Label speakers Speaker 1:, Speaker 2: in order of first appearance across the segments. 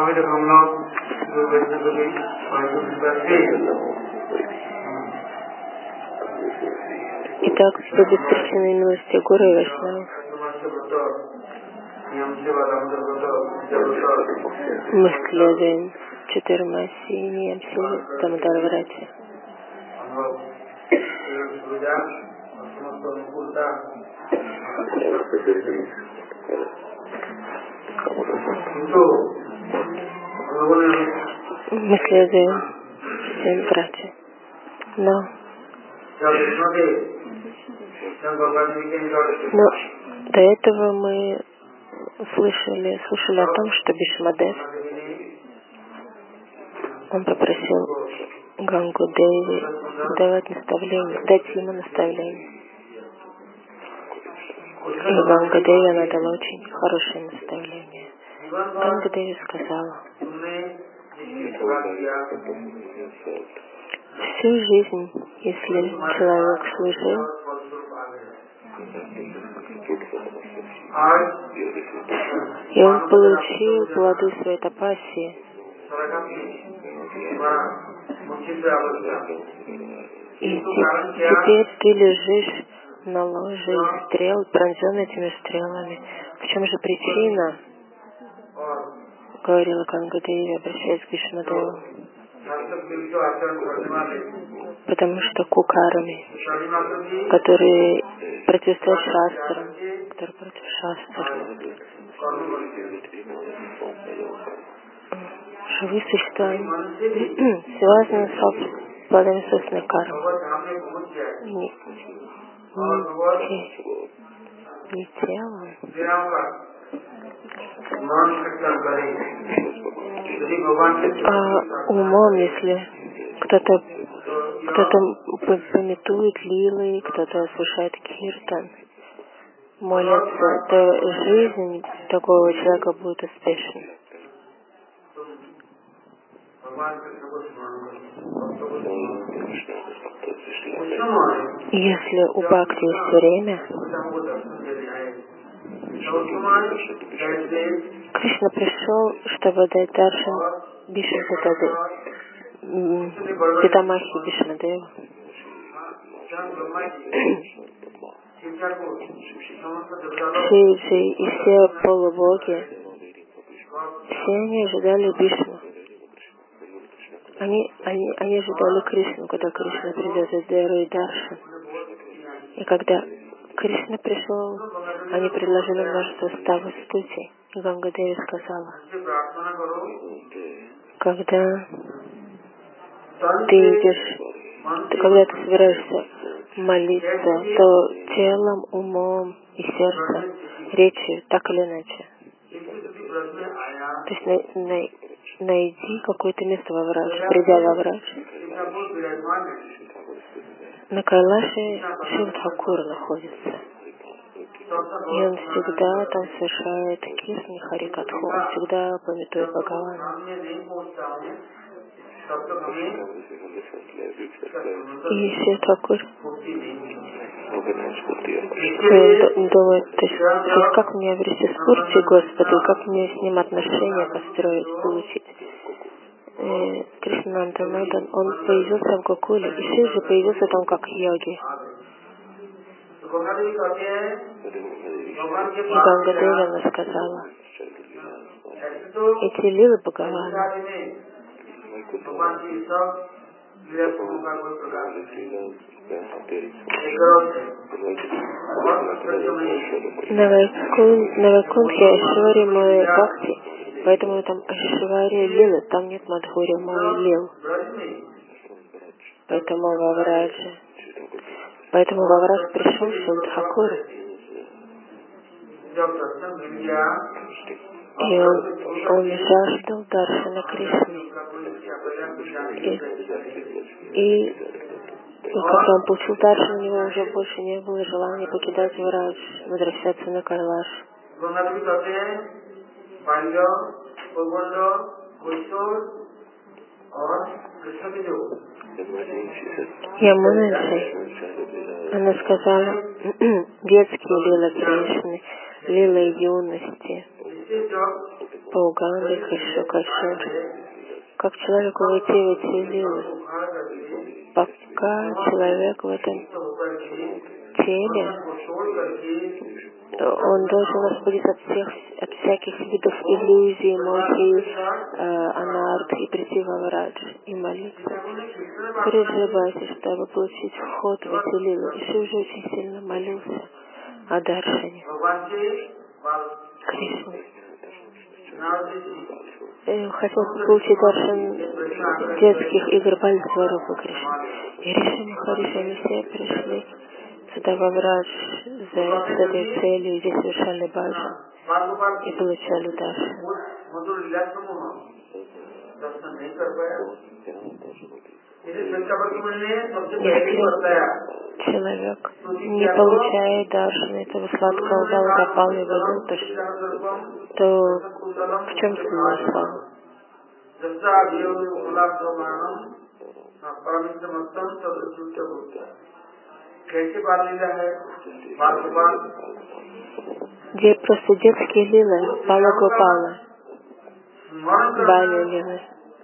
Speaker 1: Итак, все беспричинные милости Гуру и Вайшнавов. Мы следуем Чатурмаси, Ниямси, Дамодар-врати. Мы следуем всем братьям. Но до этого мы слышали о том, что Бишмадев, он попросил Гангу Деви дать ему наставление. И Ганга Деви, она дала очень хорошее наставление. Ганга Деви сказала: всю жизнь, если человек служил, и он получил плоды своей тапассии, и теперь ты лежишь на ложе из стрел, пронзен этими стрелами. В чем же причина? Говорила Ганга Деви, обращаясь к Бишмадеву. Потому что кукарами, которые противостоят шастрам, которые против шастр, живые существа связаны с плодами собственной кармы. Не телом, а умом, если кто-то пометует лилы, кто-то слушает киртан, молится, то жизнь такого человека будет успешной. Если у бхакти есть время, Кришна пришел, чтобы дать даршан Бишмадеву, Питамахи Бишмадеву. Все полубоги, все они ожидали Бишму. Они ожидали Кришну, когда Кришна придет из Дэру и Даршан. И когда Кришна пришел, они предложили множество ставов стути. И Ганга Деви сказала: когда ты собираешься молиться, то телом, умом и сердцем, речью, так или иначе. То есть найди какое-то место во Врадж, придя во Врадж. На Кайлаше Шива Тхакур находится. И он всегда там совершает киртан, харикатху, он всегда памятует Бхагавана. И Шива Тхакур думает, то есть как мне обрести спурти Господу, как мне с ним отношения построить, получить. Кришнананда Надан, он появился в Гокуле, и Шива же появился там как йоги. И Ганга Деви, она сказала: эти лилы Бхагавана, на Вайкунтхе Айшвари Мой Бхакти, поэтому там Айшвари Лилы, там нет Мадхури Мой Лил. Поэтому во Врадж пришел Шива Тхакур. И он жаждал даршана Кришны. И когда он получил даршан, у него уже больше не было желания покидать Врадж, возвращаться на Кайлаш. Ямунанши, она сказала, детские лилы Кришны, лилы юности. по Уганде, Кашир, как человеку войти в эти лилы. Пока человек в этом теле, он должен освободиться от всяких видов иллюзий, эмоций, анарх и прийти во врадж и молиться. Приживайте, чтобы получить вход в эти лилы. И Шив уже очень сильно молился о Даршане Кришны. Хотел получить даршан детских игр Бальсварупы Кришны. И Риши Махариши, они все пришли сюда во врадж с этой целью, и здесь совершали баджан и получали даршан. Если человек не получает даршан этого сладкого Балгопала и Вайкунтхаш, то в чем смысл? Где просто детские лилы, Балагопала, Бали лилы.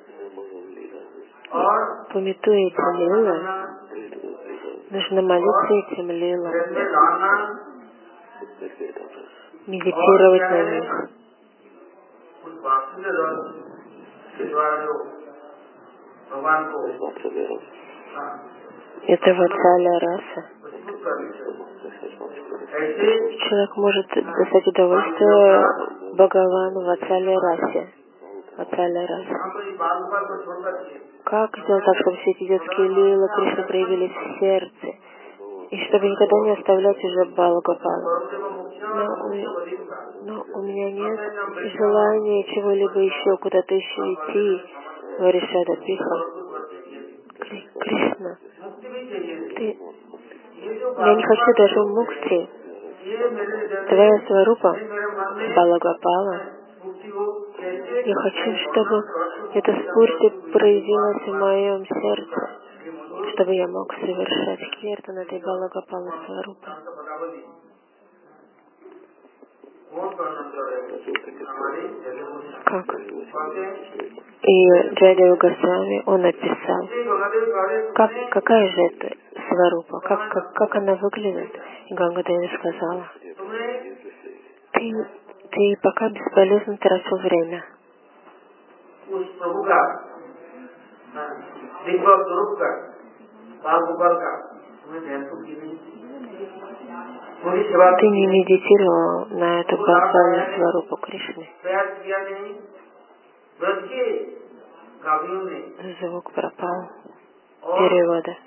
Speaker 1: Пометуя эти лилы, нужно молиться этим лилам, медитировать на них. Это Ватсаля раса. Человек может достать удовольствие Бхагавану Ватсаля расе. Ватсаля раса. Как сделать так, чтобы все эти детские лилы Кришны проявились в сердце, и чтобы никогда не оставлять уже Балагопала? Но у меня нет желания чего-либо еще, куда-то еще идти, говорит Шада Пиха. Кришна, я не хочу даже мукти. Твоя сварупа, Балагопала. Я хочу, чтобы эта спурти проявилась в моем сердце, чтобы я мог совершать киртан этой Балагопала сварупы. Как? И Джайадева Госвами, он описал, какая же это сварупа, как она выглядит. И Гангадеви сказала, ты пока бесполезно тратил время. Ты не медитировал на эту Балгопалу сварупу Кришны. Звук пропал. Перевода.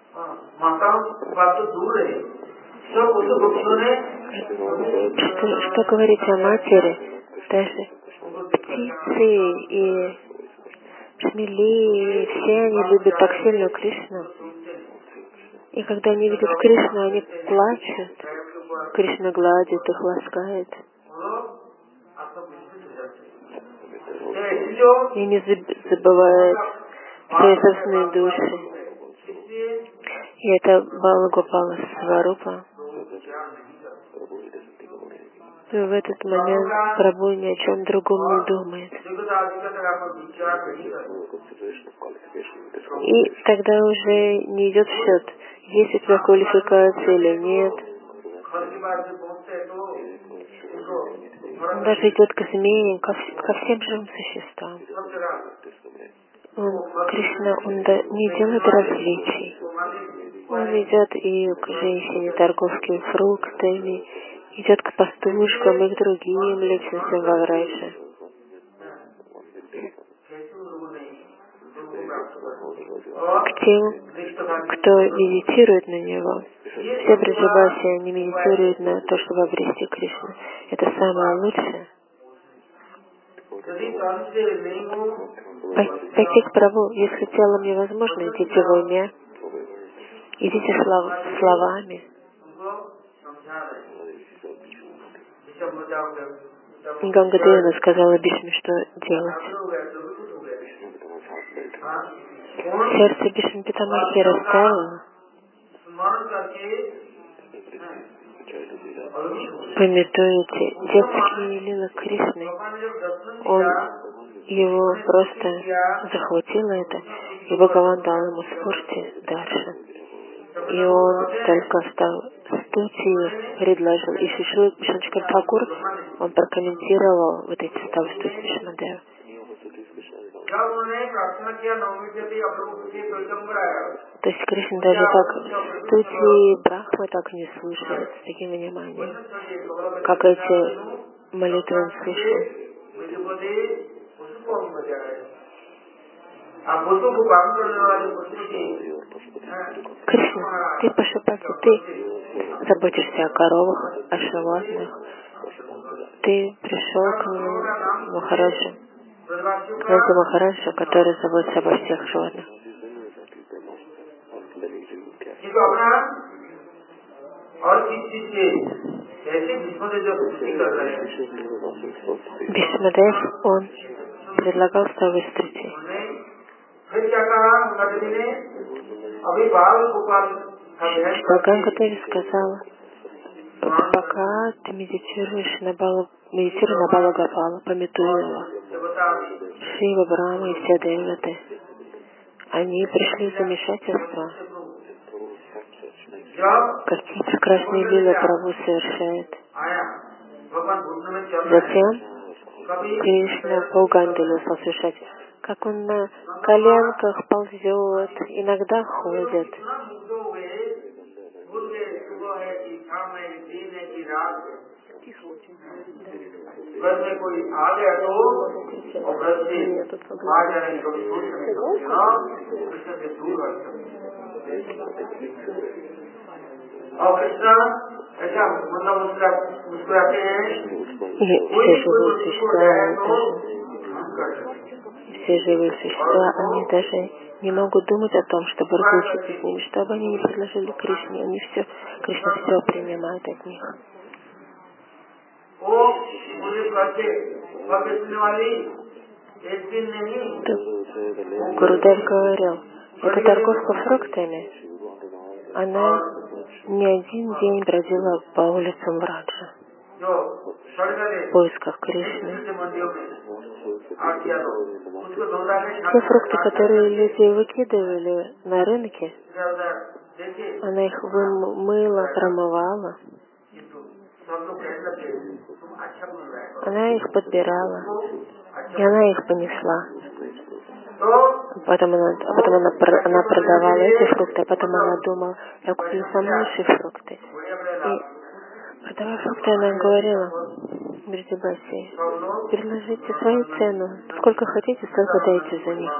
Speaker 1: Что говорить о матери? Даже птицы и шмели, все они любят так сильно Кришну. И когда они видят Кришну, они плачут. Кришна гладит их, ласкает. И не забывают свои собственные души. И это Балагопала сварупа. И в этот момент Прабху ни о чем другом не думает. И тогда уже не идет в счет, есть у тебя квалификация или нет. Он даже идет к змеям, ко всем живым существам. Кришна, он не делает различий. Он идет и к женщине, торговке фруктами, идет к пастушкам и к другим личностям во Врадже. К тем, кто медитирует на него. Все Браджабаси, они медитируют на то, чтобы обрести Кришну. Это самое лучшее. Пойти к Прабху, если телом невозможно, идите в уме, идите словами. И Гангадева сказала Бишну, что делать. Сердце Бишну Питамахи растаяло. пометуете детские лилы Кришны. Его просто захватило это, и Бхагаван дал ему спурти дальше. И он только стал стути предложил. И Шри Шанкар Тхакур, он прокомментировал вот эти ставы стути Вишнадева. То есть Кришна даже так стути Брахмы так не слушает с таким вниманием, как эти молитвы он слышал. Кришна, ты Пашупати, ты заботишься о коровах, о животных. Ты пришел к нему, Махараджу, к Махараджу, который заботится обо всех животных. Бишмадев, он предлагал ставы стути. Ганга-Деви сказала, пока ты медитируешь на Бала-Гопала, памятуй его. Шива, Брахма и все девяты, они пришли в замешательство. Какие прекрасные лилы Прабху совершает. Затем Кришна по Уганделю стал совершать, как он на коленках ползет, иногда ходит. И все живые существа, они даже не могут думать о том, чтобы разлучиться с ними, чтобы они не предложили Кришне. Они все, Кришна все принимает от них. Гурудев говорил, эта торговка фруктами, она не один день бродила по улицам Враджа в поисках Кришны. Те фрукты, которые люди выкидывали на рынке, она их вымыла, промывала. Она их подбирала, и она их понесла. Потом она продавала эти фрукты, а потом она думала, я куплю самые лучшие фрукты. И продавая фрукты, она говорила Бриджибаси, предложите свою цену, сколько хотите, столько дайте за них.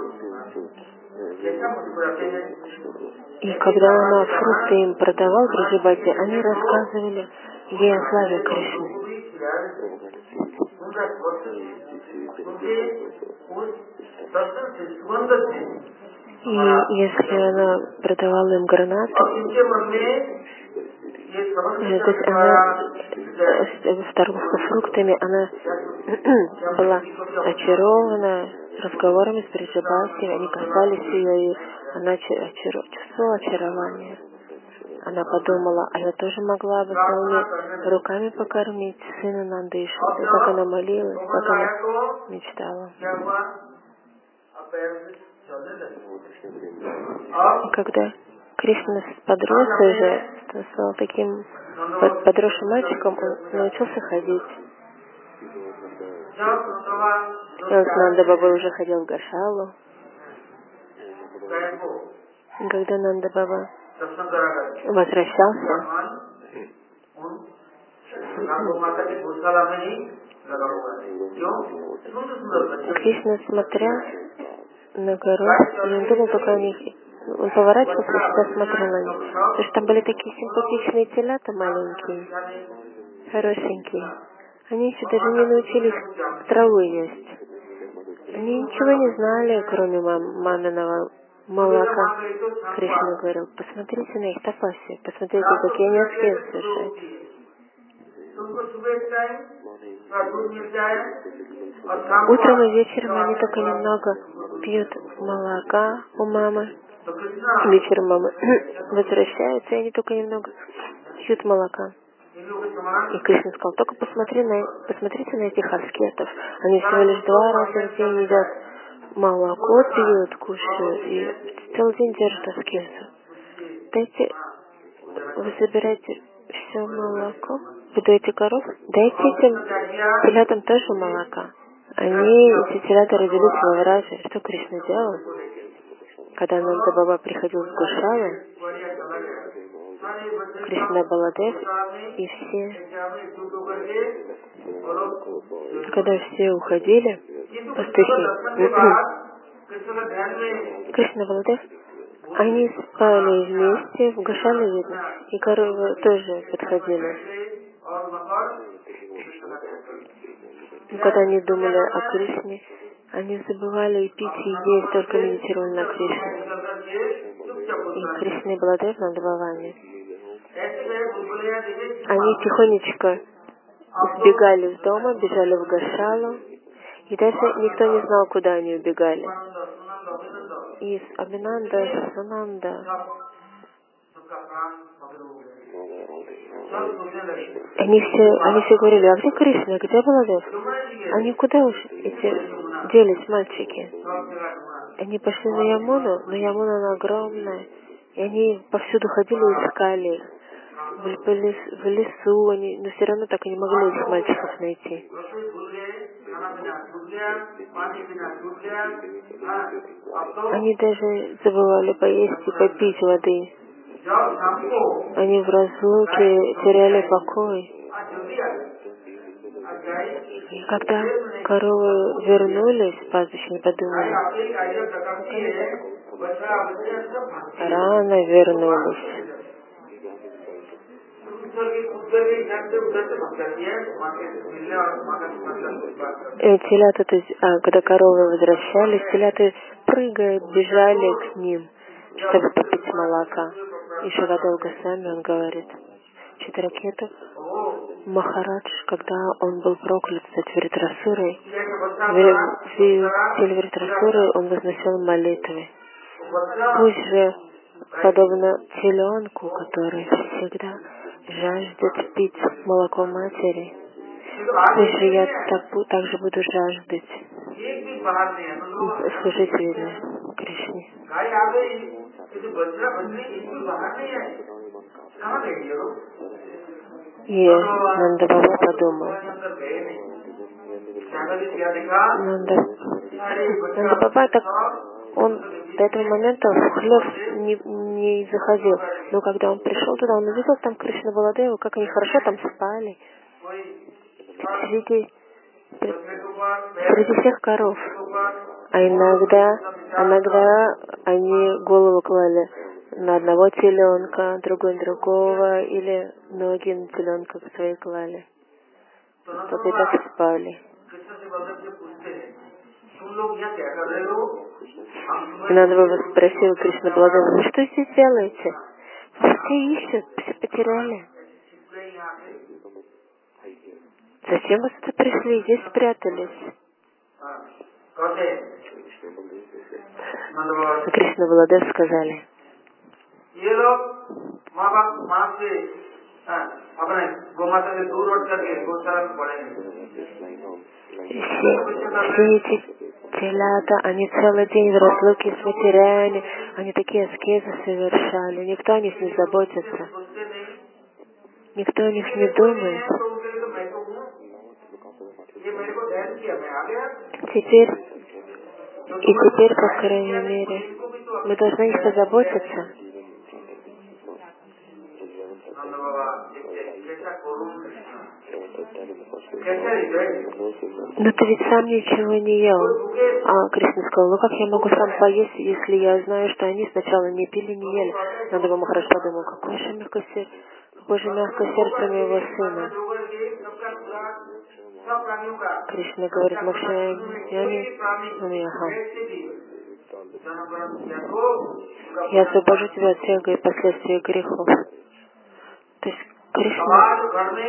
Speaker 1: И когда она фрукты им продавала, Бриджибаси, они рассказывали ей о славе Кришны. И если она продавала им гранаты, то есть она в торговку фруктами, она была очарована разговорами с Бриджибаси, они касались ее, и она чувствовала очарование. Она подумала, а я тоже могла бы своими руками покормить сына Нандыши. И как она молилась, как она мечтала. И когда Кришна подрос уже, стал таким подросшим мальчиком, он научился ходить. И вот Нанда Баба уже ходил в Гошалу. И когда Нанда Баба возвращался, Кришна, смотря на гору, и он думал только о них. Он поворачивался и всегда смотрел на них. Потому что там были такие симпатичные телята маленькие, хорошенькие. Они еще даже не научились траву есть. Они ничего не знали, кроме маминого молока. Кришна говорил, посмотрите на их тапаси, посмотрите, какие они аскезы совершают. Утром и вечером они только немного пьют молока у мамы. Вечером мама возвращается, и они только немного пьют молока. И Кришна сказал, только посмотрите на этих аскетов. Они всего лишь 2 раза в день едят молоко, пьют, кушают и целый день держат аскезу. Дайте, вы собираете все молоко, вы даете коров, дайте этим телятам тоже молока. Эти телята родились во Враже. Что Кришна делал? Когда Нанда Баба приходил с Гошалой, Кришна Баладев и все, когда все уходили, пастухи, Кришна Баладев, они спали вместе, в Гошале видно, и коровы тоже подходили. И когда они думали о Кришне, они забывали и пить, и есть, только медитировали на Кришну. И Кришна и Баладев над Бхавани. Они тихонечко сбегали из дома, бежали в Гошалу, и даже никто не знал, куда они убегали. И Абхинанда, Сунанда, они все говорили, а где Кришна, где Баладев? Они куда уж делись, мальчики? Они пошли на Ямуну, но Ямуна она огромная, и они повсюду ходили и искали их. В лесу, но все равно так и не могли этих мальчиков найти. Они даже забывали поесть и попить воды. Они в разлуке теряли покой. И когда коровы вернулись, пастухи подумали, рано вернулись. Телята, то есть, когда коровы возвращались, телята, прыгая, бежали к ним, чтобы попить молока. И Шивадол Госвами, он говорит, Читракету, Махарадж, когда он был проклят Вритрасурой, в теле Вритрасуры он возносил молитвы. Пусть же, подобно теленку, который всегда жаждет пить молоко матери, пусть же я также буду жаждать служить видно Кришне. И Нанда Баба подумал. Нанда Баба так, он до этого момента в хлев не заходил. Но когда он пришел туда, он увидел там Кришна Баладева, как они хорошо там спали. Среди всех коров. А иногда они голову клали на одного теленка, другой на другого, или ноги на теленка свои клали. Чтобы и так спали. И надо было спросил Кришна Баладева, вы что здесь делаете? Все ищут, все потеряли. Зачем вы сюда пришли? Здесь спрятались. Кришна Баладев сказали. Все эти телята, они целый день в разлуке с матерями, они такие аскезы совершали, никто о них не заботится, никто о них не думает. Теперь, по крайней мере, мы должны о них позаботиться. Но ты ведь сам ничего не ел. А Кришна сказал, ну как я могу сам поесть, если я знаю, что они сначала не пили, не ели. Нанда Баба Махарадж подумал, какое же мягкое сердце моего сына. Кришна говорит, я освобожу тебя от всех последствий грехов. То есть Кришна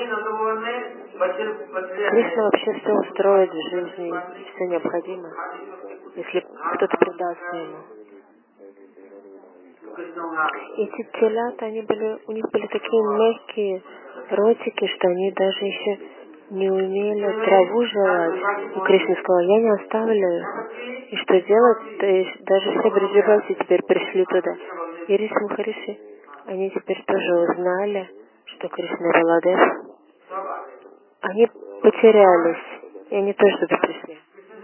Speaker 1: вообще все устроит в жизни, все необходимо, если кто-то предастся ему. Эти телята, у них были такие мягкие ротики, что они даже еще не умели траву жевать. И Кришна сказал, я не оставлю их. И что делать? То есть даже все Бриджаваси теперь пришли туда. И Риши Махариши, они теперь тоже узнали, что Кришна Баладев. Они потерялись, и они тоже туда пришли.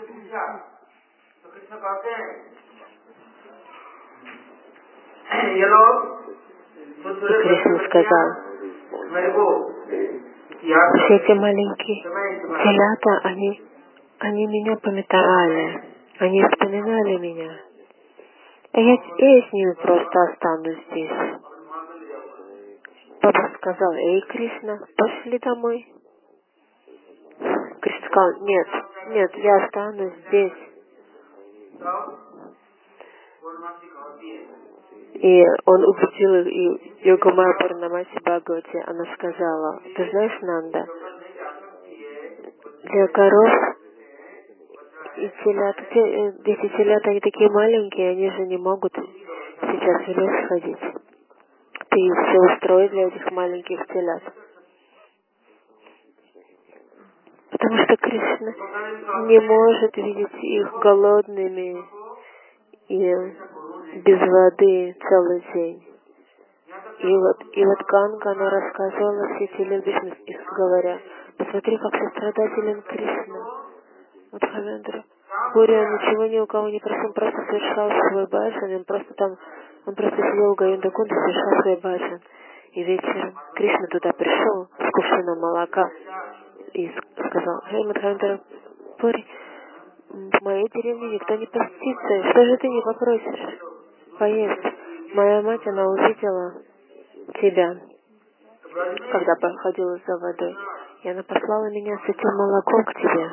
Speaker 1: И Кришна сказал, все эти маленькие телята, они меня памятовали, они вспоминали меня. А я с ними просто останусь здесь. Папа сказал, эй, Кришна, пошли домой. Кришна сказал, нет, я останусь здесь. И он убедил их, и Йогамая Пурнамаси Бхагавати, она сказала, ты знаешь, Нанда, для коров и телят, эти телята, они такие маленькие, они же не могут сейчас в лес ходить. Ты все устроишь для этих маленьких телят. Потому что Кришна не может видеть их голодными и без воды целый день. И вот Ганга, она рассказывала все эти легкие, говоря, посмотри, как сострадателен Кришна. Вот Хавендра. Горе, он ничего ни у кого не просил, он просто совершал свой баджан, он просто сидел у Говинда Кунда и совершал свой баджан. И вечером Кришна туда пришел с кувшином молока и сказал, эй, Мадхавендра, Пури, в моей деревне никто не постится, что же ты не попросишь поесть? Моя мать, она увидела тебя, когда походила за водой, и она послала меня с этим молоком к тебе.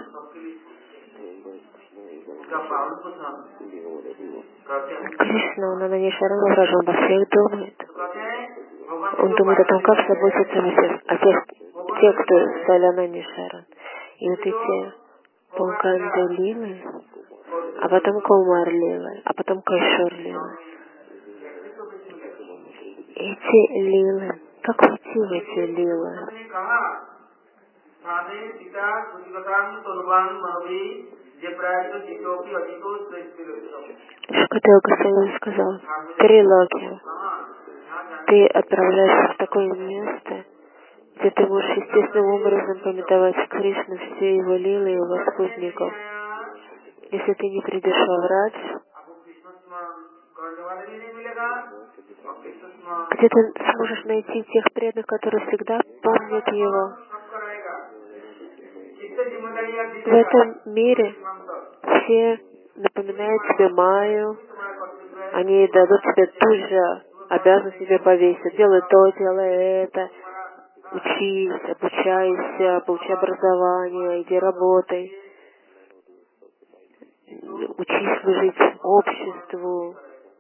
Speaker 1: Кришна, он Ананишаран, он обо всех думает. Он думает о том, как заботиться о тех, кто стали Ананишаран. И вот эти Пулканда Лилы, а потом Каумар Лилы, а потом Кайшор Лилы. Эти лилы, как войти в эти лилы? Шукадева Госвами сказал, Трилоки, ты отправляешься в такое место, где ты можешь естественным образом памятовать Кришну, все его лилы и его спутников. Если ты не придешь во врач, где ты сможешь найти тех преданных, которые всегда помнят его. В этом мире все напоминают тебе Майю, они дадут тебе тут же обязанность тебе повесить. Делай то, делай это, учись, обучайся, получай образование, иди работай, учись служить обществу.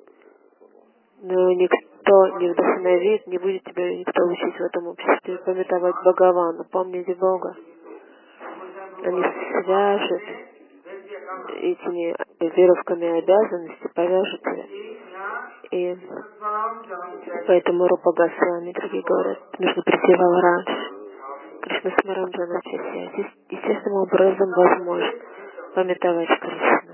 Speaker 1: Но никто не вдохновит, не будет тебя никто учить в этом обществе, памятовать Бхагавана, помнить Бога. Они свяжут этими веровками обязанности, повяжут тебя. И поэтому Рупа Госвами, другие говорят, нужно прийти в Алрадж. Кришна Смаранджана Часия. Здесь естественным образом возможно памятовать Кришну.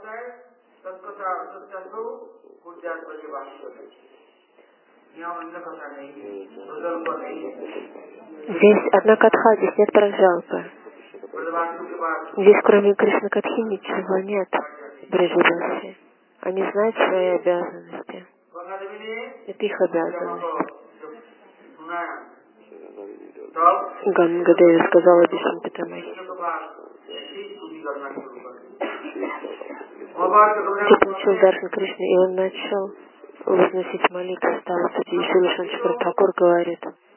Speaker 1: Здесь одна катха, здесь нет праджалпы. Здесь кроме Кришны Катхи ничего нет в Бриджаваси. Они знают свои обязанности. Это их обязанность. Ганга Деви сказала Вишну Питамахи. Ты получил даршан Кришны, и он начал возносить молитву, стал судьей. Шрила Шанкар Тхакур говорит,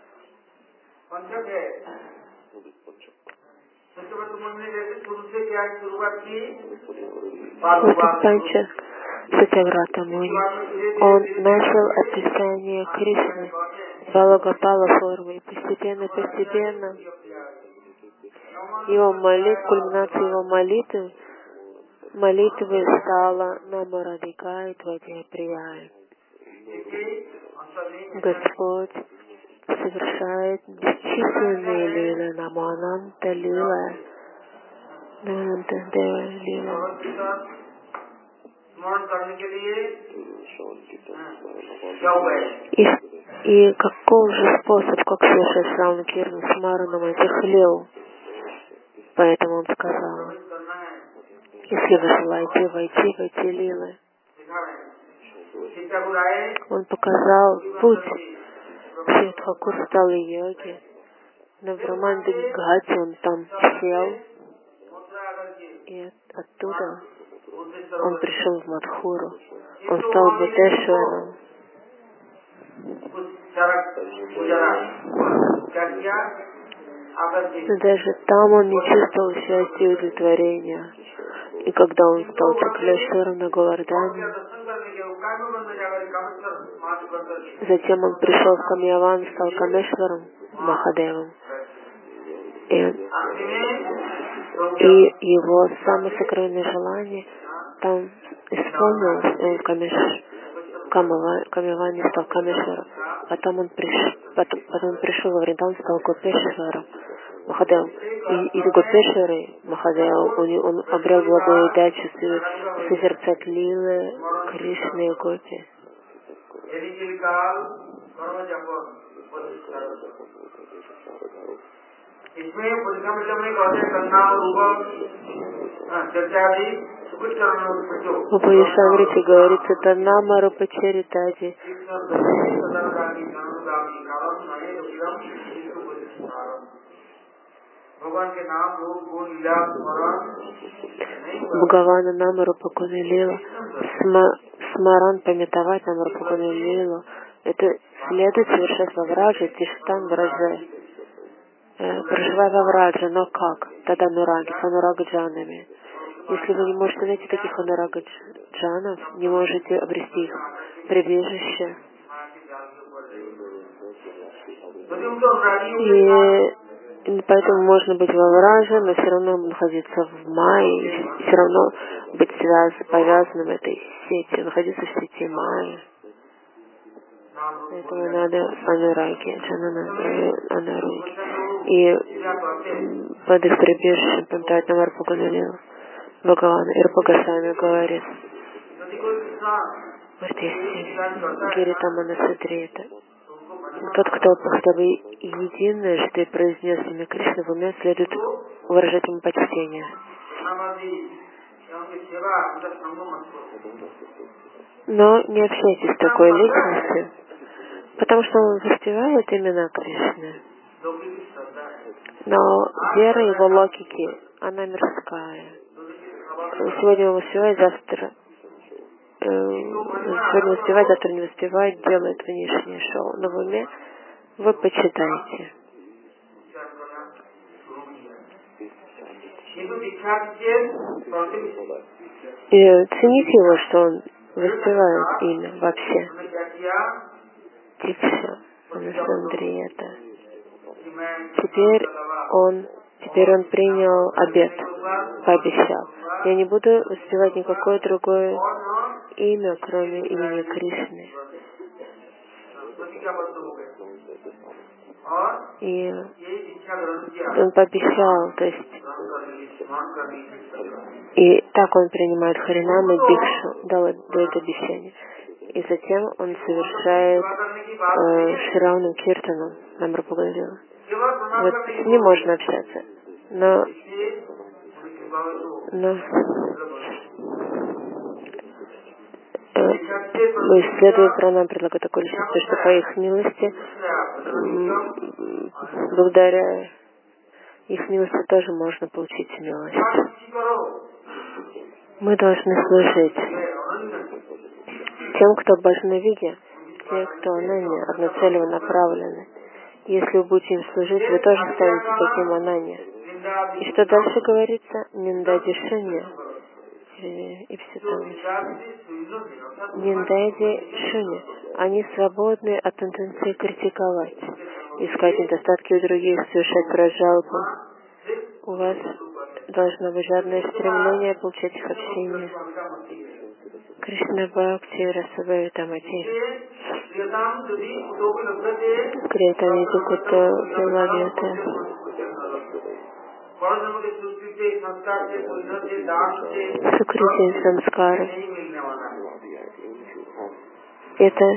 Speaker 1: вот Панча Сатяврата Муни, он начал описание Кришны Балагапала формы, и постепенно его кульминацией его молитвы стала Нама Радхика и Твадья Прия. Господь совершает бесчисленные лилы, Намананта лила, Намананта дева лила. И каков же способ, как совершать Шравана Киртан Смараном этих лил? Поэтому он сказал, если вы желаете войти в эти лилы, он показал путь. Шри Тхакур стал йоги. На Брахманде Ghате он там сел. И оттуда он пришел в Мадхуру. Он стал Бхутешваром. Но даже там он не чувствовал счастья и удовлетворения. И когда он стал Чаклешваром на Говардхане, затем он пришел в Камьяван, стал Камешваром, Махадевом. И его самое сокровенное желание там исполнилось. Он в Камьяване стал Камешваром. Потом он пришел во Вриндан, стал Гопешваром, Махадевом. И из Гопешвары Махадева он обрел благую удачу созерцать лилы Кришны и Гопи. В Пуишамрите говорится Танама Рупачаритади. Бхагавана Нама Рупа Лила, Смаран памятовать Нама Рупа Лилу. Это следует совершать во Врадже, Тиштан Врадже. Проживая во Врадже, но как? Тогда Нураги, с Анурагаджанами. Если вы не можете найти таких Анурагаджанов, не можете обрести их прибежище. И поэтому можно быть во Врадже, но все равно находиться в Майе, все равно быть повязанным этой сетью, находиться в сети Майи. Поэтому надо Анураги, Анаруги. И под их прибежищем памятать Намар Пуганалила. Бхагавана Ирпагасами говорит. Гиритамана Садрета. Тот, кто хотя бы единожды произнес имя Кришны в уме, следует выражать ему почтение. Но не общайтесь с такой личностью, потому что он воспевает имена Кришны. Но вера его логики, она мирская. Сегодня он воспевает, завтра не воспевает, делает внешнее шоу. Но в уме вы почитайте. И цените его, что он воспевает имя вообще. Тикша, Анасандриета. Теперь он принял обет, пообещал. Я не буду воспевать никакое другое имя, кроме имени Кришны. И он пообещал, то есть, и так он принимает Харинам и Бикшу, дает обещание. И затем он совершает Шравану Киртану, нам говорила. Вот с ним можно общаться, но исследуя пранам, предлагаю такой личности, что по их милости, благодаря их милости тоже можно получить милость. Мы должны служить тем, кто в Бажнавиге, те, кто Ананья, одноцелево направлены. Если вы будете им служить, вы тоже станете таким Ананья. И что дальше говорится? Ниндади Шунья. И все там. Ниндади Шунья. Они свободны от тенденции критиковать, искать недостатки у других, совершать прожалку. У вас должно быть жадное стремление получать их общение. Кришна Бхакти Расабхавитамати. Криятамити Кута Вилагьяте. Сукрити самскары. Это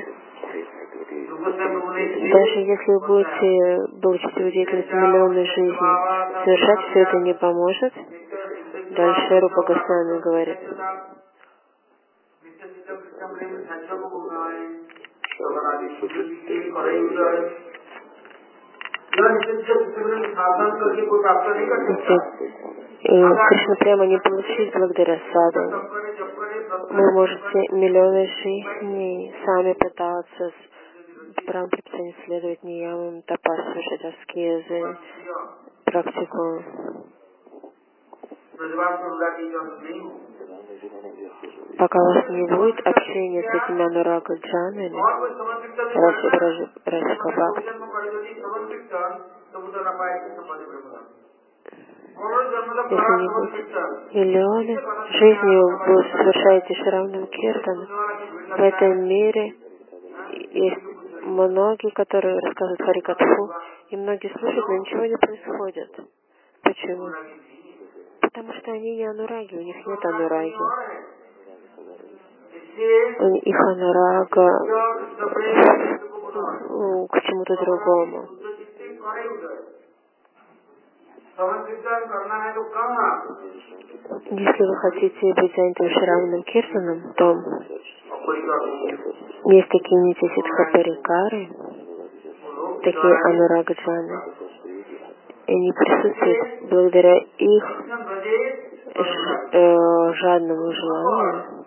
Speaker 1: даже если вы будете получить его деятельность миллионы жизней, совершать все это не поможет. Дальше Рупа Госвами говорит. И Кришна прямо не получить благодаря саду. Вы можете миллионы жизней сами пытаться правым предписаниям следовать ниямам, тапас, совершать аскезы, практику. Пока у вас не будет общения с этими анурагаджанами, Расикабхакти, если не будет миллионы жизней, вы совершаете Шравнам Киртан, в этом мире есть многие, которые рассказывают Харикатху, и многие слушают, но ничего не происходит. Почему? Потому что они не анураги, у них нет анураги. Их анурага к чему-то другому. Если вы хотите быть занятым Шраванам Киртаном, то есть такие нити Сиддха-парикары, такие анурагаджаны. И они присутствуют благодаря их жадному желанию.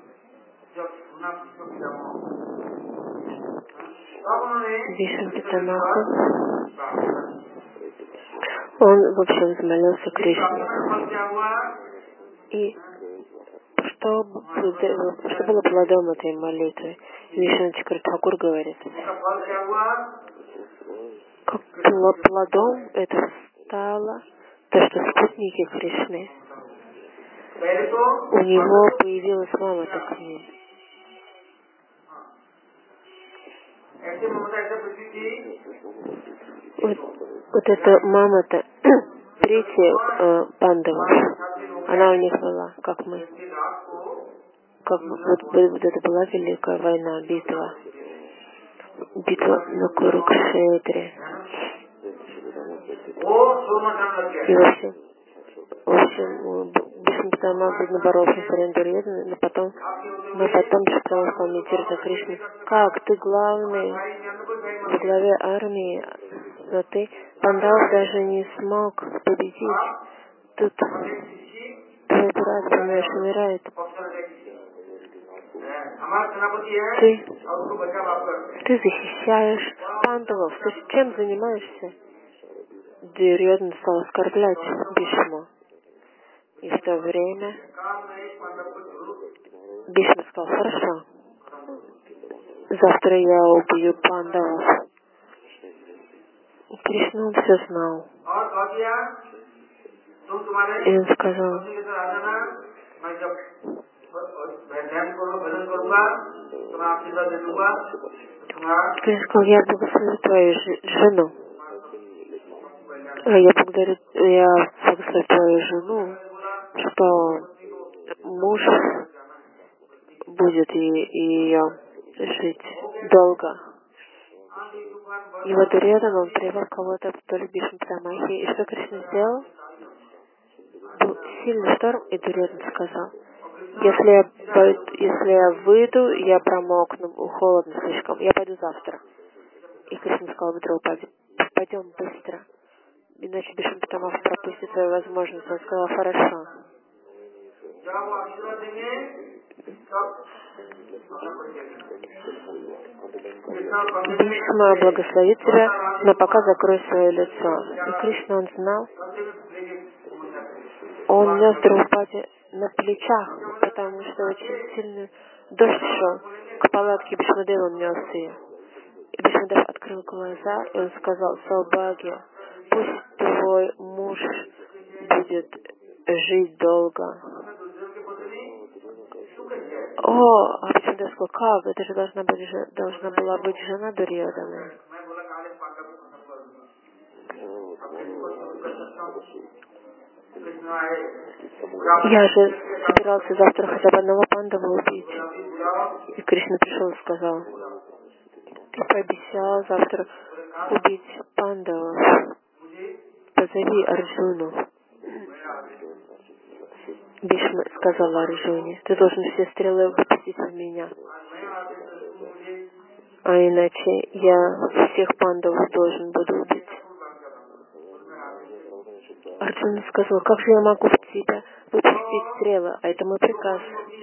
Speaker 1: Вишну-питамаха, он, в общем, взмолился Кришне. И что было плодом этой молитвы? Вишну-Чакратхакур говорит, как плодом это стало то, что спутники Кришны, у него появилась мамата к ним. Вот эта мама-то, Прити Пандава, она у них была, как мы. Вот это была великая война, битва на Курукшетре. И в общем, Бишмпитама был боролся с Арендурьедом, но потом сказал Свами Тирта Кришне, как ты главный во главе армии, но ты, Пандав, даже не смог победить. Тут твой брат, понимаешь, умирает. Ты защищаешь Пандавов. Ты чем занимаешься? Дурьёдхан стал оскорблять Бишму. И в то время Бишма сказал, хорошо, завтра я убью Пандавов. Кришна, он все знал. И он сказал, Кришна сказал, я благословлю твою жену. Я благословлю твою жену, что муж будет ее жить долго. И вот Дурьёдхан, он привел кого-то вдоль Бишмпитамахи. И что Кришна сделал? Был сильный шторм, и Дурьёдхан сказал, если я выйду, я промокну, холодно слишком, я пойду завтра. И Кришна сказал Драупаде, пойдем быстро, иначе Бишмпитамах пропустит свою возможность. Он сказал, хорошо. Бишма благословит тебя, но пока закрой свое лицо. И Кришна, он знал, он нес Драупаде на плечах, потому что очень сильный дождь шел. К палатке Бишмадева он нес ее. И Бишмадев открыл глаза, и он сказал, Саубхагья, пусть твой муж будет жить долго. О, а почему я сказал, как? Это же должна была быть жена Дурьёдана. Я же собирался завтра хотя бы одного пандаву убить. И Кришна пришел и сказал, ты пообещал завтра убить пандавов. Позови Арджуну. Бишма сказала Арджуне, ты должен все стрелы выпустить в меня. А иначе я всех пандавов должен буду убить. Арджуна сказал, как же я могу в тебя выпустить стрелы, а это мой приказ.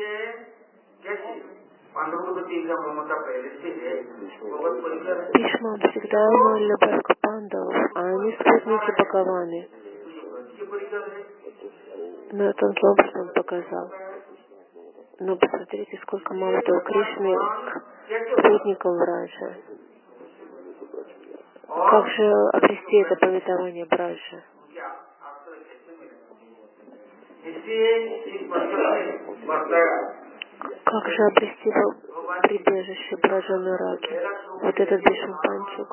Speaker 1: Бишма всегда имел любовь к пандавам, а они спутники Бхагаваны. Но тонким образом он показал. Но посмотрите, сколько мамонтов Кришны к спутникам Браджа. Как же обрести это повествование Браджа? Как же обрести прибежище Браджа Раги? Вот этот Бишма Панчик.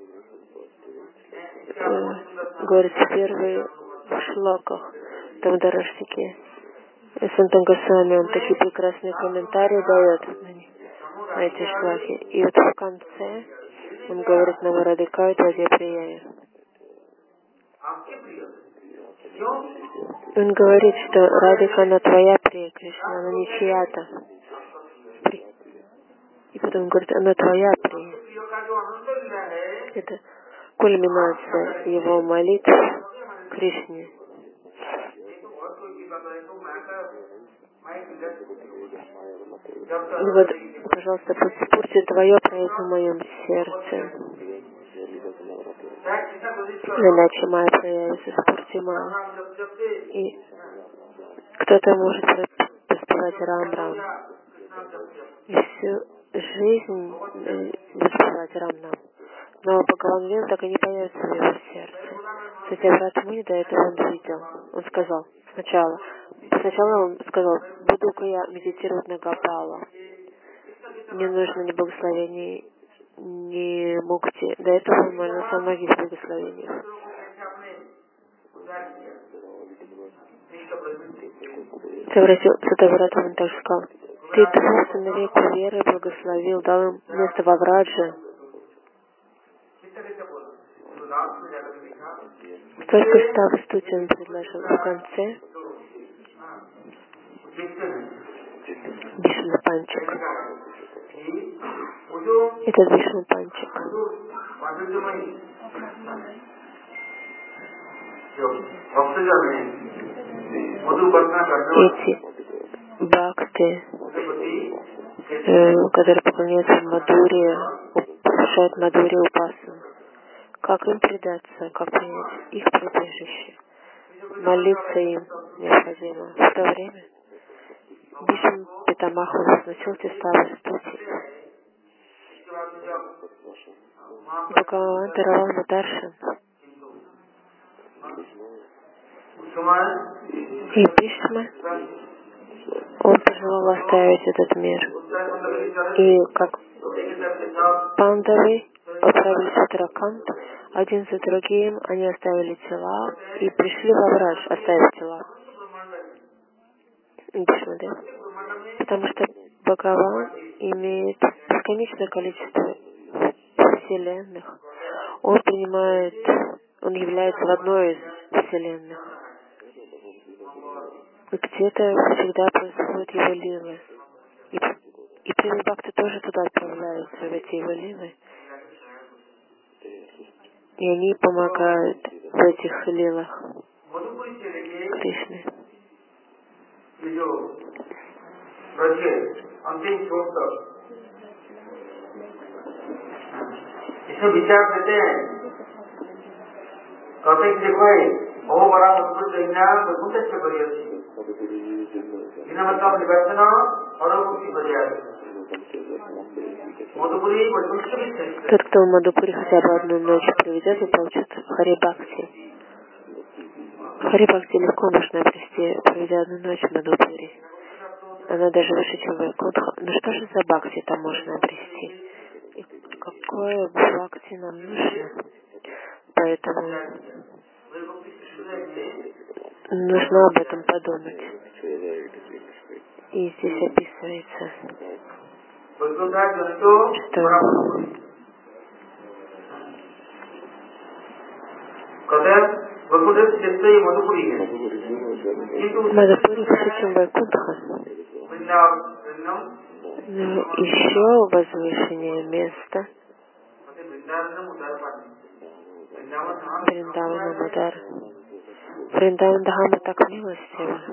Speaker 1: Говорится, первые в шлаках, там в Дараштике. Сантан Госвами, он такие прекрасные комментарии дает на эти шлаки. И вот в конце он говорит нам Радикай Тваде Прияя. Он говорит, что Радика, она твоя прия, Кришна, она не чья-то. И потом он говорит, она твоя прия. Это кульминация его молитв Кришне. И вот, пожалуйста, пусть спурти твое пройдет в моем сердце. Иначе Майя проявится, спурти Майя. И кто-то может воспевать Рам-Рам. И всю жизнь воспевать Рам-Рам. Но Бхагаван так и не появится в его сердце. Кстати, брат Муни до этого он видел. Он сказал, сначала он сказал, буду-ка я медитировать на Гопала. Не нужно ни благословений, ни мукти. До этого он молился о многих благословениях. Сатаврата он так сказал, ты двух сыновей веры благословил, дал им место во Врадже. Только что стути он предложил в конце Бишма Панчик. Это Бишма Панчик. Эти бхакты, которые поклоняются Мадуре, повышают Мадуре Упасану. Как им предаться, как принять их прибежище? Молиться им необходимо. В то время Бишма Питамаха возносил Тиставы стути. Бхагаван даровал ему даршан. И Бишма, он пожелал оставить этот мир. И как пандавы отправились в Уттараканд, один за другим они оставили тела и пришли во Врадж, оставив тела. Бишма, да? Потому что Бхагаван имеет бесконечное количество вселенных. Он является в одной из вселенных. И где-то всегда происходят его лилы. И прямые бхакты тоже туда отправляются, в эти его лилы. И они помогают в этих лилах Кришны.
Speaker 2: इसमें विचार देते हैं, कहते कि देखो बहुत बड़ा मधुपुर जैना बहुत अच्छे बढ़िया थी, जिन्हें मतलब निवर्तन और मुक्ति बढ़िया थी। मधुपुरी वैकुंठ भी थे।
Speaker 1: Тот, кто в Мадхупуре хотя бы одну ночь проведет, и получит Хари Бхакти. Хари Бхакти легко можно обрести, проведя одну ночь в Мадхупуре. Она даже выше, чем Вайкунтха. Ну что же за бхакти там можно обрести? И какое бхакти нам нужно? Поэтому нужно об этом подумать. И здесь описывается, что Мадхапури выше, чем Вайкунтха. Но еще возвышеннее место Вриндавана Мадар. Вриндаван Дхама так милостива.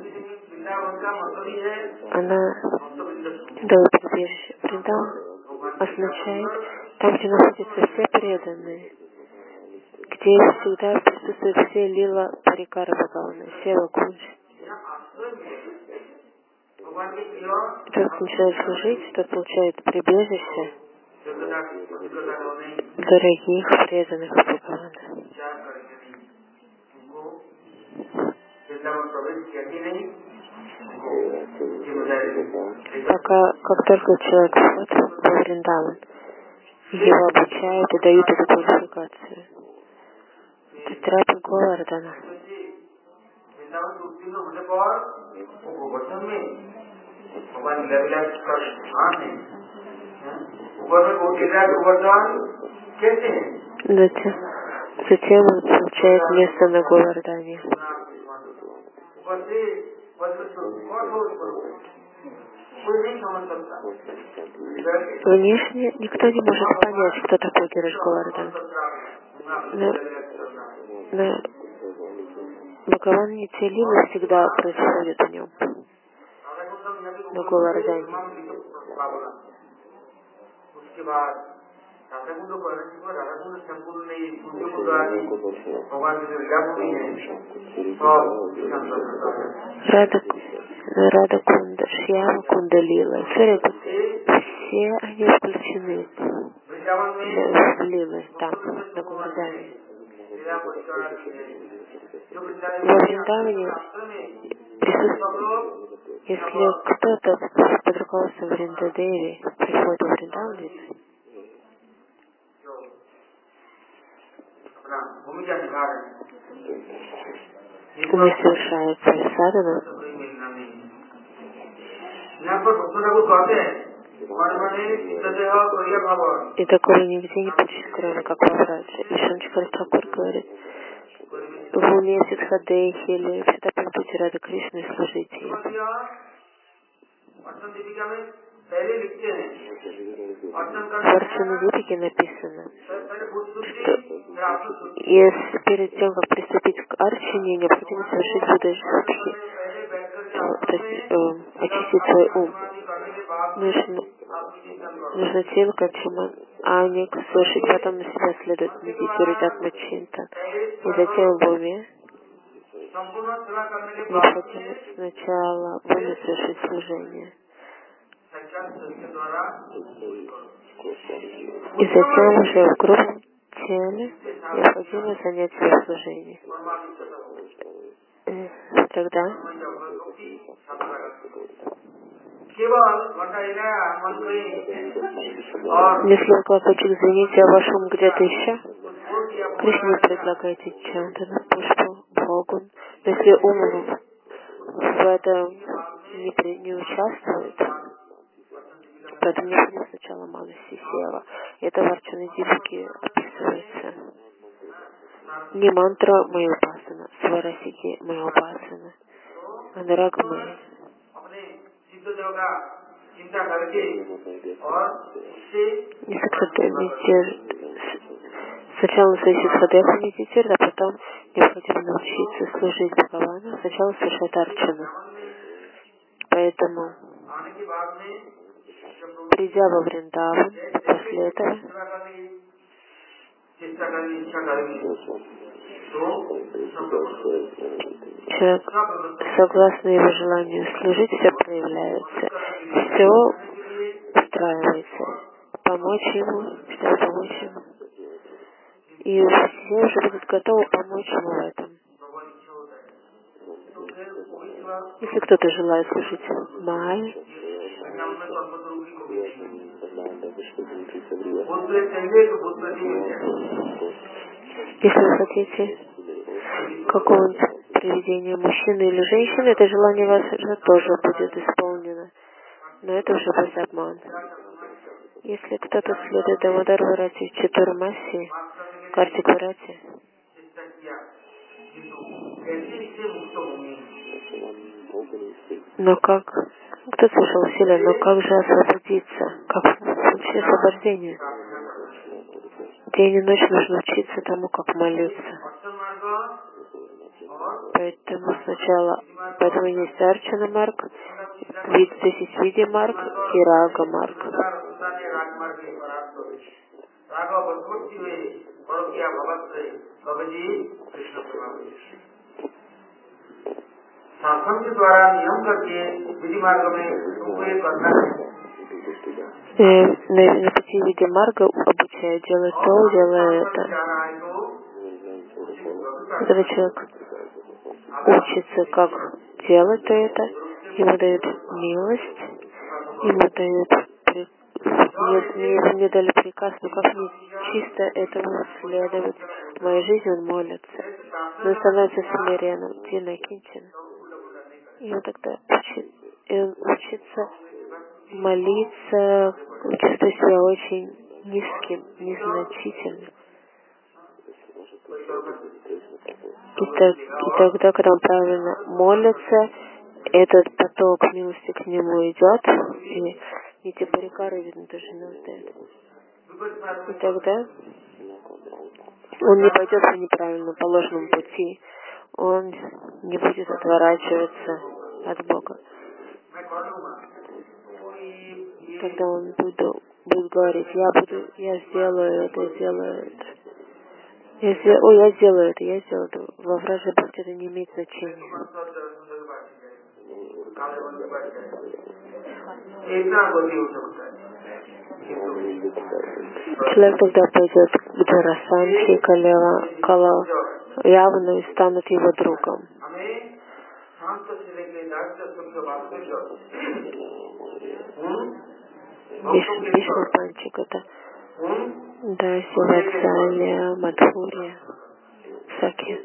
Speaker 1: Она дает прибежище. Вриндаван означает там, где находятся все преданные, где всегда присутствуют все лила Парикара Бхагавана, Сева Кунджи. Тот, кто начинает служить, тот получает прибежище дорогих преданных Бхагавана. Пока, как только человек входит во Вриндаван, его обучают и дают эту квалификацию. Это Трапи Говардана. Затем он получает место на Говардане. Внешне никто не может понять, кто такой Гириш Говардан. Но Бхагаван Нитья-лила всегда происходит в нем, на Говардане. Рада Кунда, Шьяма Кунда Лила, все они включены в лилы там, на Говардане. Во Вриндаване присутствует, если кто-то под руководством Вриндадеви приходит в Вриндаван, не совершает свою садхану, и такого нигде не получится, кроме как во Враджи. И Шанчкар Тхакур говорит, в уме Сидхадехи или всегда помните Рады Кришны и служите ей. В Арчана-дипике написано, что если перед тем, как приступить к арчане, необходимо совершить буддha-шутхи, то есть очистить свой ум. Нужно тилка, аник совершить, потом на себя следует медитировать атма-чинтан. И затем в уме необходимо сначала в уме совершить служение. И затем уже в грубом теле необходимо занять себя служением. Тогда если вы, колокольчик, звоните о вашем где-то еще, Кришне предлагаете чантану, пушпу, Богу. Но если ум в этом не участвует, поэтому необходимо сначала Манаси Сева. Это в Арчана-дипике описывается. Не мантра моя упасана, сварасики моя упасана, анураг моя. Не сократите. Сначала на своей сидхадеху медитирует, а потом необходимо научиться служить Бхагавану. Сначала совершать арчану. Поэтому, придя во Вриндаван, после этого человек, согласно его желанию служить, все проявляется, все устраивается. Помочь ему, чтобы помочь ему. И все уже будут готовы помочь ему в этом. Если кто-то желает слушать Май, если вы хотите какого-нибудь привидения мужчины или женщины, это желание ваше тоже будет исполнено. Но это уже будет обман. Если кто-то следует Дамодар Варати Чатурмаси, Картик Варати, но как, кто слышал усилия, но как же освободиться? Как получить освобождение? День и ночь нужно учиться тому, как молиться. Поэтому есть Арчана Марк, здесь есть Види Марк и Рага Марк. На пути Види Марга обучают делать то, делая это. Когда человек учится, как делать это, ему дают милость, ему дали приказ, но как не чисто этому следовать. В моей жизни он молится, но он становится смиренным, Дина Кинчина. И он тогда учится молиться, чувствуя себя очень низким, незначительным. И тогда, когда он правильно молится, этот поток милости к нему идет, и эти парикары, видно, тоже не нуждают. И тогда он не пойдет по неправильному положенному пути, он не будет отворачиваться от Бога. Тогда он будет говорить, я сделаю это. Я сделаю это. Во вражьей бхакти это не имеет значения. Человек тогда пойдет к Джарасандхе и Кала явно и станут его другом. Вишну Панчик это Даси, Ватсалия, Мадхурия, Саки.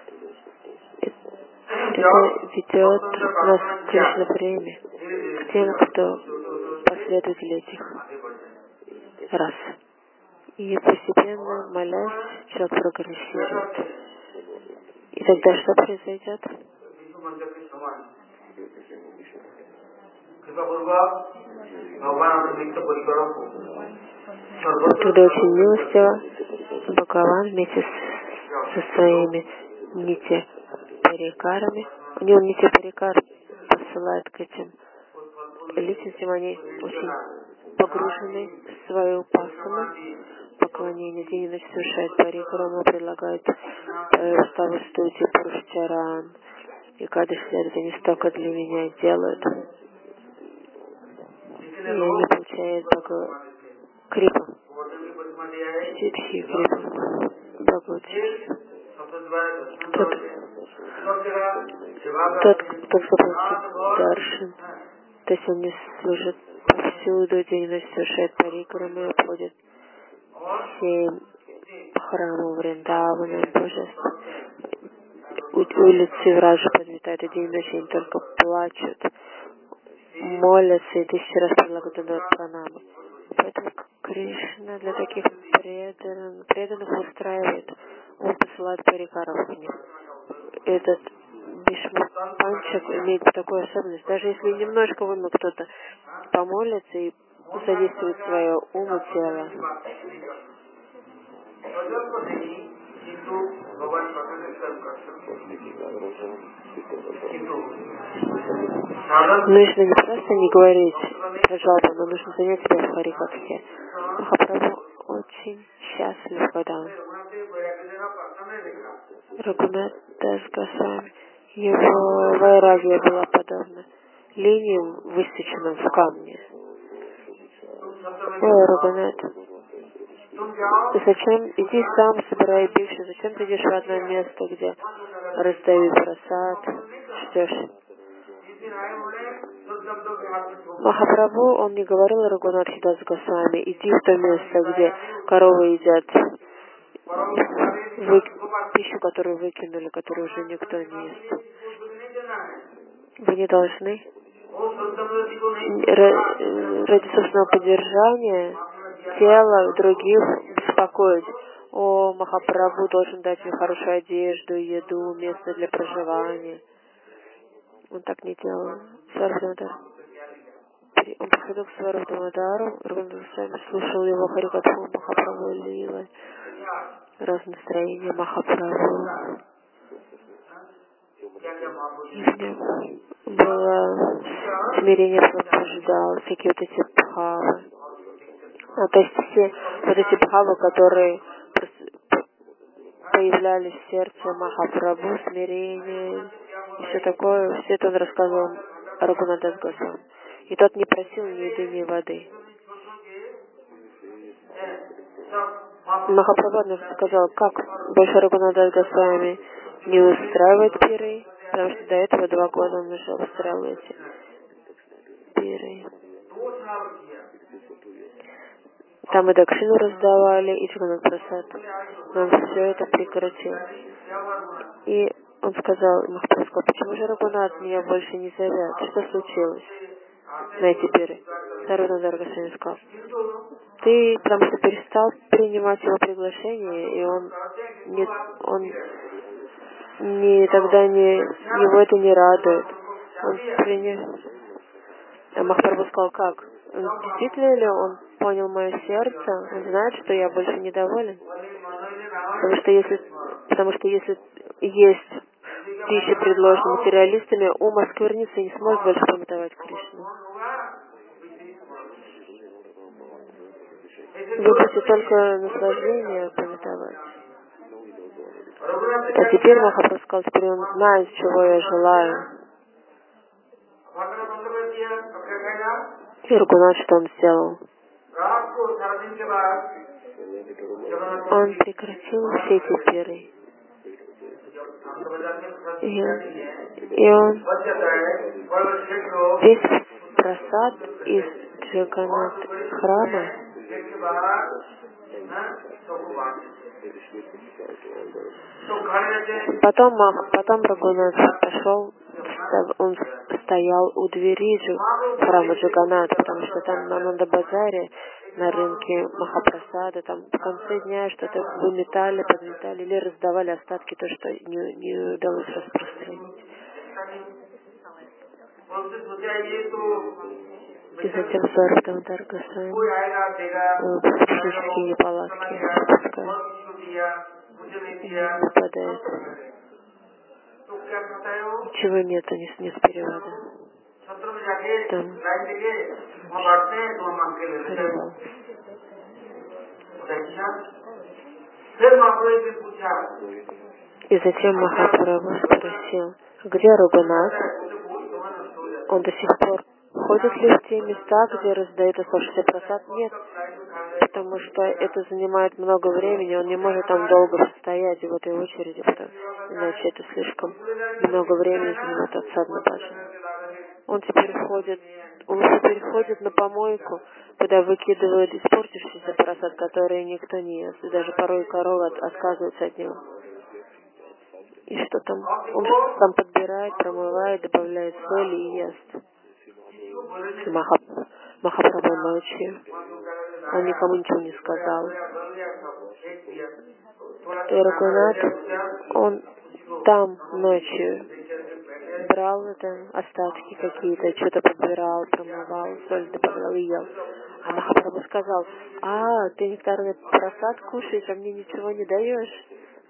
Speaker 1: Это ведет нас к Кришна Преме, к тем, кто последователи этих рас. И постепенно, молясь, человек прогрессирует. И тогда что произойдет? Тогда очень милостиво Бхагаван вместе со своими нити-парикарами, у него нити-парикар посылает к этим личностям, они очень погружены в свою упасану, поклонение, день и ночь совершает парикару, ему предлагают уставы студии Пурушчаран, и каждый следует, они столько для меня делают. И они получают крипу. Ситхи крипу. Бхагавати. Тот, кто получит даршин, то есть они служат повсюду, день и ночь совершает парикрамы, обходят 7 храмов Вриндавана, божеств. Улицы Враджа подметают, и день и ночь они только плачут, молятся и 1000 раз предлагают пранамы. Поэтому Кришна для таких преданных устраивает. Он посылает парикаров к ним. Этот Бишма Панчак имеет такую особенность. Даже если немножко кто-то помолится и задействует свое ум и тело, нужно не просто не говорить про жалобу, но нужно занять себя в Харикатхе. Махапрабху очень счастлив, когда он Рагунат Дас Госвами, его вайрагия была подобна линиям, высеченным в камне. Ой, Рагунат, зачем иди сам, собирай бивших, зачем ты идешь в одно место, где раздают просад, ждешь Махапрабху, он не говорил Рагунатхи Дас Госвами, иди в то место, где коровы едят пищу, которую выкинули, которую уже никто не ест. Вы не должны ради собственного поддержания тела других беспокоить. О, Махапрабху должен дать мне хорошую одежду, еду, место для проживания. Он так не делал. Он приходил к Сварабдамадару, Рагунатхи слушал его Харикатху, Махапрабху Лила, раз настроение Махапрабху. И в нем было смирение, что он побеждал, всякие вот эти бхавы. То есть все вот эти бхавы, которые появлялись в сердце Махапрабху, смирение и все такое, все это он рассказывал Рагунатхи Дас Госвами. И тот не просил ни еды, ни воды. Махапрабху сказал, как больше Рагунатхи Дас Госвами не устраивает пиры, потому что до этого 2 года он уже устраивал эти пиры. Там и дакшину раздавали, и Джаганнат Прасад. Но он все это прекратил. И он сказал, Махапрабху сказал, почему же Рагунат меня больше не зовет? Что случилось на эти пиры? Рагунат Госвами сказал, ты потому что перестал принимать его приглашение, и он его это не радует. Он принял. А Махапрабху сказал, как? Действительно ли он понял мое сердце? Он знает, что я больше недоволен? Потому что если есть пища, предложенная материалистами, ум осквернится и не сможет больше памятовать Кришну. Вы будете только наслаждение памятовать. А теперь Махапрабху сказал, теперь он знает, чего я желаю. И Рагунат, что он сделал? Он прекратил все эти пиры. И он весь прасад из Джаганнат храма Потом Рагунат пошел, он стоял у двери храма Джаганнат, потому что там на Нанда-базаре, на рынке Махапрасада, там в конце дня что-то выметали, подметали или раздавали остатки, то, что не удалось распространить. И затем Сварабдамадар Госвами психические неполадки нападает. Ничего нету, нет перевода. Там перевод. И затем Махапрабху спросил, где Рагунат? Он до сих пор ходит ли в те места, где раздают оставшийся прасад? Нет, потому что это занимает много времени, он не может там долго стоять в этой очереди, иначе это слишком много времени занимает от садхана баджана. Он теперь ходит на помойку, куда выкидывают испортившийся прасад, который никто не ест, и даже порой коровы отказываются от него. И что там? Он что-то там подбирает, промывает, добавляет соли и ест. Махапрабху ночью. Он никому ничего не сказал. И Рагунат, он там ночью брал это, остатки какие-то, что-то подбирал, промывал, соль добавлял и ел. А Махапрабху сказал, ты нектарный прасад кушаешь, а мне ничего не даешь.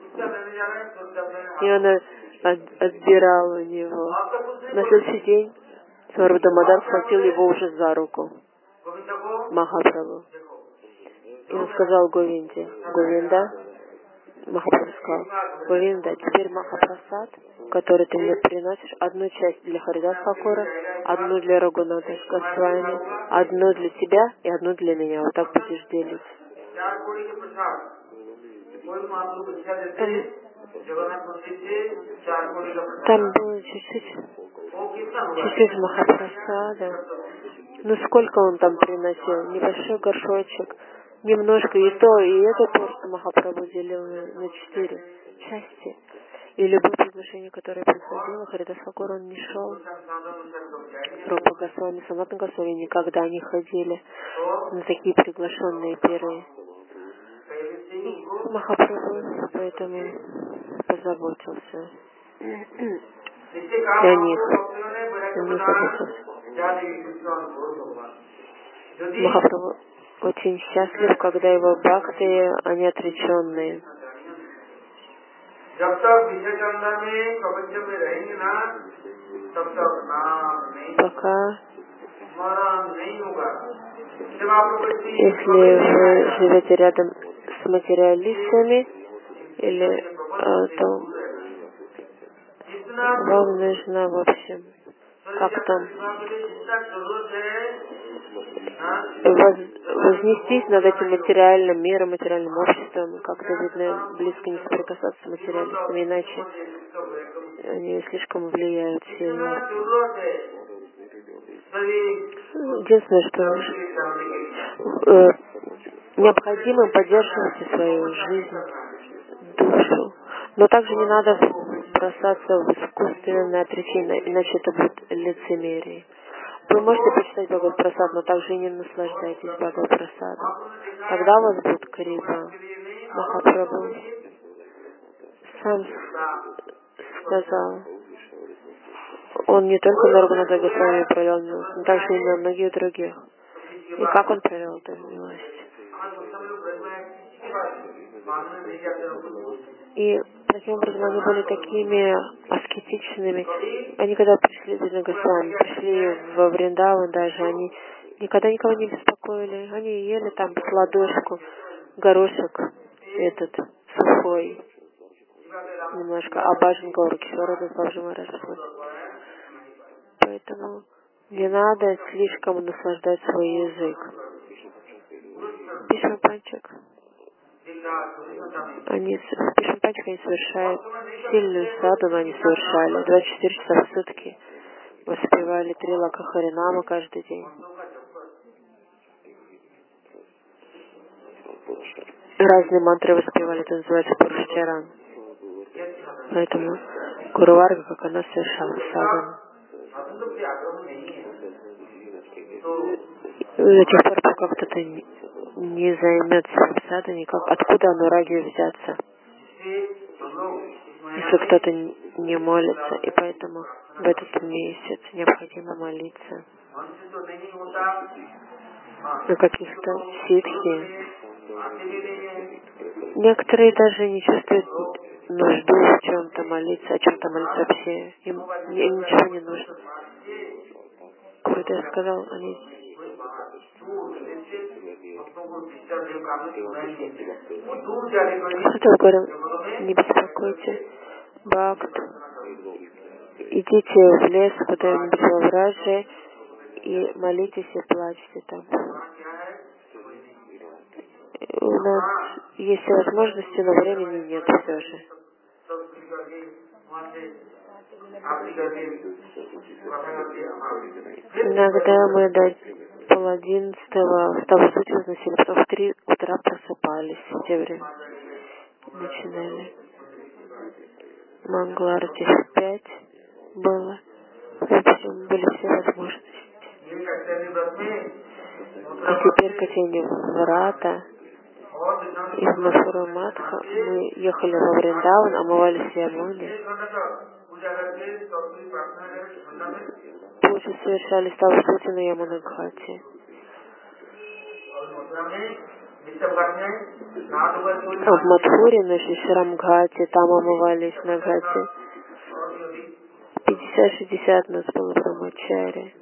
Speaker 1: И он отбирал у него. На следующий день Сварабдамадар схватил его уже за руку, Махапрабху. И он сказал Говинде, Говинда, Махапрабху сказал, Говинда, теперь Махапрасад, который ты мне приносишь, одну часть для Харидас Тхакура, одну для Рагунатха Госвами, одну для тебя и одну для меня. Вот так будешь делить. Там было чуть-чуть Махапрасада. Ну сколько он там приносил? Небольшой горшочек, немножко и то, и это просто Махапрабху делил на 4 части. И любое приглашение, которое приходило, Харидас Тхакур, он не шел. Рупа Госвами, Санатана Госвами никогда не ходили на такие приглашенные пиры. Махапрабху поэтому позаботился о них. Он не заботился. Махапрабху очень счастлив, когда его бхакты, они отреченные. Пока, если вы живете рядом с материалистами, или то вам нужно, в общем, как там, вознестись над этим материальным миром, материальным обществом, как-то, видно, близко не соприкасаться с материалистами, иначе они слишком влияют сильно. Единственное, что необходимо поддерживать свою жизнь, душу, но также не надо бросаться в искусственное отречение, иначе это будет лицемерие. Вы можете почитать Бхагавад-прасад, но также и не наслаждайтесь Бхагавад-прасадом. Тогда у вас будет крипа. Махапрабху сам сказал, он не только на Рагунатха Госвами пролил милость, но также и на многих других. И как он пролил эту милость? И таким образом они были такими аскетичными. Они когда пришли в Госвами, пришли во Вриндаван даже, они никогда никого не беспокоили. Они ели там сладошку, горошек этот сухой. Немножко Абаджан Гауракишвара Дасбаджи Махарадж. Поэтому не надо слишком наслаждать свой язык. Бишма Панчак. Они в Бишма Панчак они совершают сильную садхану, они совершали 24 часа в сутки. Воспевали 3 лака Харинама каждый день. Разные мантры воспевали, это называется Пурушчаран. Поэтому Гуруварга, как она совершала садхану. До тех пор, пока кто-то не займется садханой, откуда анураги взяться, если кто-то не молится, и поэтому в этот месяц необходимо молиться. На каких-то ситхи. Некоторые даже не чувствуют нужду в чем-то молиться, о чем-то молиться вообще. Им ничего не нужно. Гурудев сказал, они Гурудев говорил, не беспокойте бхакт, идите в лес куда-нибудь во Враджи и молитесь и плачьте там. У нас есть возможности, но времени нет все же. Иногда мы до 10:30 вторую суть возносили, потом в 3 утра просыпались в те время. Начинали. Мангаларти в 5 было. Поэтому были все возможности. А теперь Катени Врата из Масура Матха мы ехали во Вриндаван, омывались в Ямуне. Позже совершали ставу на Ямуна-Гхати. А в Мадхуре на Шишрамгхате, там омывались на Гхате. 50-60 нас было Брамачари.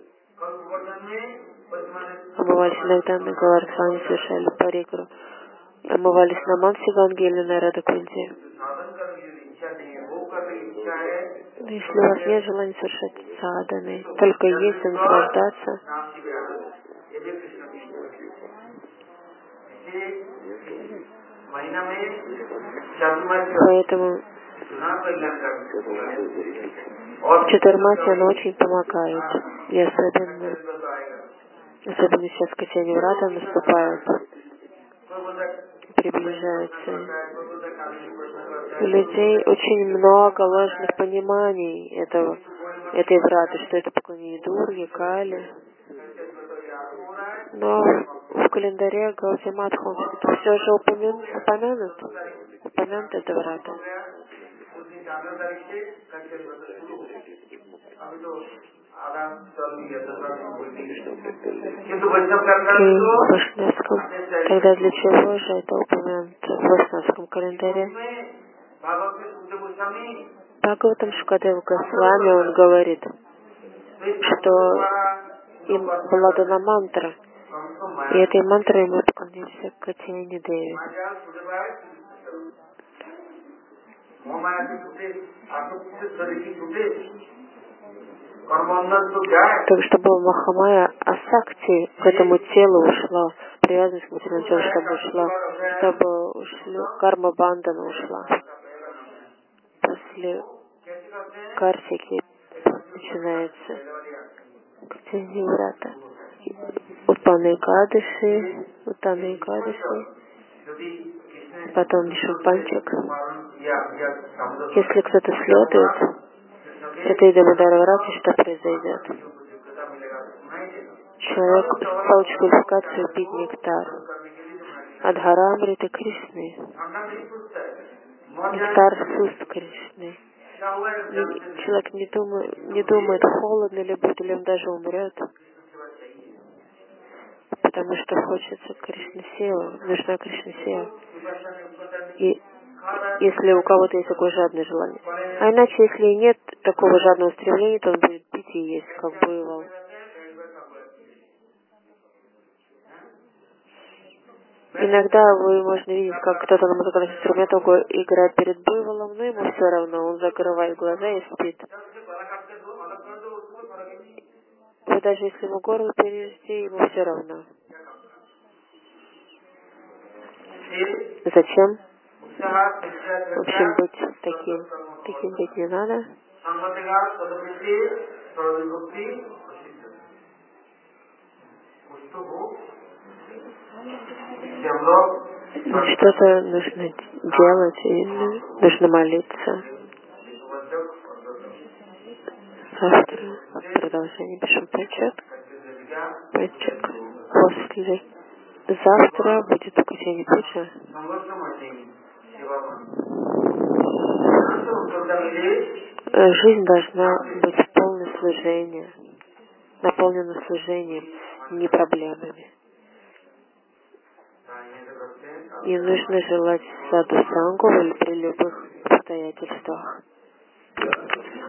Speaker 1: Омывались иногда на Галарсане, совершали парикру. Омывались на Манси Ганге или на Радакунде. Если у вас нет желания совершать садханы, только есть и наслаждаться, поэтому Чатурмаси, оно очень помогает. И особенно Особенно сейчас Катяни Врата наступают, приближаются. У людей очень много ложных пониманий этой Враты, что это поклонение Дурге, Кали. Но в календаре Гаудия Матха все же упомянут эта Врата. И в Вайшнавском, тогда для чего же это упомянуто в Вайшнавском календаре? Бхагаватам Шукадева Госвами, он говорит, что им была дана мантра, и этой мантрой мы поклонимся Катяни Деви. Так, чтобы Махамая Асакти к этому телу ушла, привязанность к материальному телу, чтобы карма бандана ушла. После Картики начинается Катяни Врата. Утпанна Экадаши, потом Вишвапанчак. Если кто-то следует этой Дамодара Врате, что произойдет? Человек получит квалификацию пить нектар. Адхарамриты Кришны. Нектар с уст Кришны. Человек не думает, холодно ли будет, или он даже умрет. Потому что хочется Кришна сила, нужна Кришна сила. И если у кого-то есть такое жадное желание. А иначе, если нет такого жадного стремления, то он будет пить и есть, как буйвол. Иногда можно видеть, как кто-то на музыкальных инструментах играет перед буйволом, но ему все равно, он закрывает глаза и спит. Вы даже если ему горло перерезти, ему все равно. Зачем? В общем, быть таким быть не надо. Что-то нужно делать, и нужно молиться. Завтра продолжение пишем Пачак. После завтра будет Катяни Пуджа. Жизнь должна быть в полном служении, наполнена служением, не проблемами. Не нужно желать саду сангу при любых обстоятельствах.